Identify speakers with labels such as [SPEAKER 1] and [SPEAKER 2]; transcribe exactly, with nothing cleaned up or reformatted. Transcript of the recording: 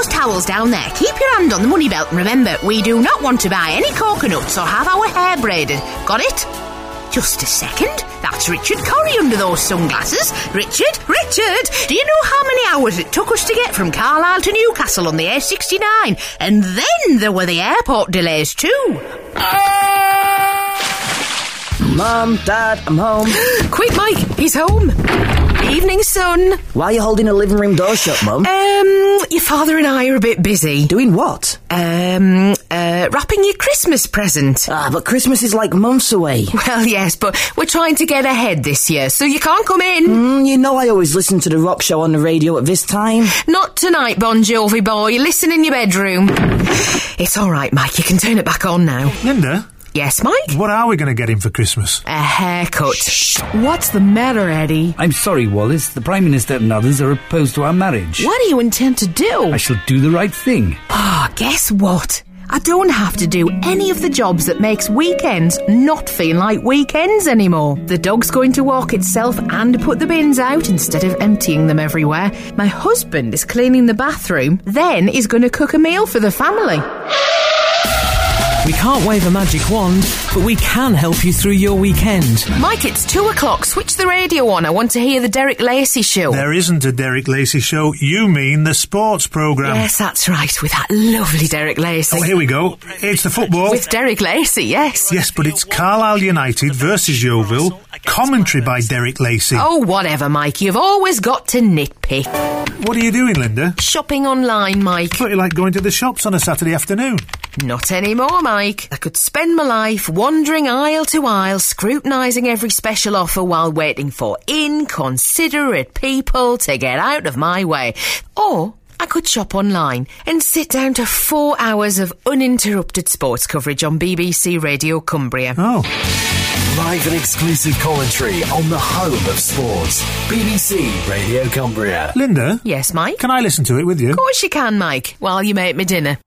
[SPEAKER 1] those towels down there. Keep your hand on the money belt and remember, we do not want to buy any coconuts or have our hair braided. Got it? Just a second. That's Richard Corrie under those sunglasses. Richard, Richard, do you know how many hours it took us to get from Carlisle to Newcastle on the A sixty-nine? And then there were the airport delays too.
[SPEAKER 2] Mum, Dad, I'm home.
[SPEAKER 1] Quick, Mike, he's home. Evening, son.
[SPEAKER 2] Why are you holding a living room door shut, Mum?
[SPEAKER 1] Um, your father and I are a bit busy.
[SPEAKER 2] Doing what?
[SPEAKER 1] Um, uh, wrapping your Christmas present.
[SPEAKER 2] Ah, but Christmas is like months away.
[SPEAKER 1] Well, yes, but we're trying to get ahead this year, so you can't come in.
[SPEAKER 2] Mm, you know I always listen to the rock show on the radio at this time.
[SPEAKER 1] Not tonight, Bon Jovi boy. Listen in your bedroom. It's all right, Mike. You can turn it back on now.
[SPEAKER 3] Linda?
[SPEAKER 1] Yes, Mike?
[SPEAKER 3] What are we going to get him for Christmas?
[SPEAKER 1] A haircut. Shh. What's the matter, Eddie?
[SPEAKER 4] I'm sorry, Wallace. The Prime Minister and others are opposed to our marriage.
[SPEAKER 1] What do you intend to do?
[SPEAKER 4] I shall do the right thing.
[SPEAKER 1] Ah, oh, guess what? I don't have to do any of the jobs that makes weekends not feel like weekends anymore. The dog's going to walk itself and put the bins out instead of emptying them everywhere. My husband is cleaning the bathroom, then he's going to cook a meal for the family.
[SPEAKER 5] We can't wave a magic wand, but we can help you through your weekend.
[SPEAKER 1] Mike, it's two o'clock. Switch the radio on. I want to hear the Derek Lacey show.
[SPEAKER 3] There isn't a Derek Lacey show. You mean the sports programme.
[SPEAKER 1] Yes, that's right, with that lovely Derek Lacey.
[SPEAKER 3] Oh, here we go. It's the football.
[SPEAKER 1] With Derek Lacey, yes.
[SPEAKER 3] Yes, but it's Carlisle United versus Yeovil. Commentary by Derek Lacey.
[SPEAKER 1] Oh, whatever, Mike. You've always got to nitpick.
[SPEAKER 3] What are you doing, Linda?
[SPEAKER 1] Shopping online, Mike.
[SPEAKER 3] I thought you liked going to the shops on a Saturday afternoon.
[SPEAKER 1] Not anymore, Mike. I could spend my life wandering aisle to aisle, scrutinising every special offer while waiting for inconsiderate people to get out of my way. Or I could shop online and sit down to four hours of uninterrupted sports coverage on B B C Radio Cumbria.
[SPEAKER 3] Oh.
[SPEAKER 6] Live and exclusive commentary on the home of sports. B B C Radio Cumbria.
[SPEAKER 3] Linda?
[SPEAKER 1] Yes, Mike?
[SPEAKER 3] Can I listen to it with you?
[SPEAKER 1] Of course you can, Mike, while you make me dinner.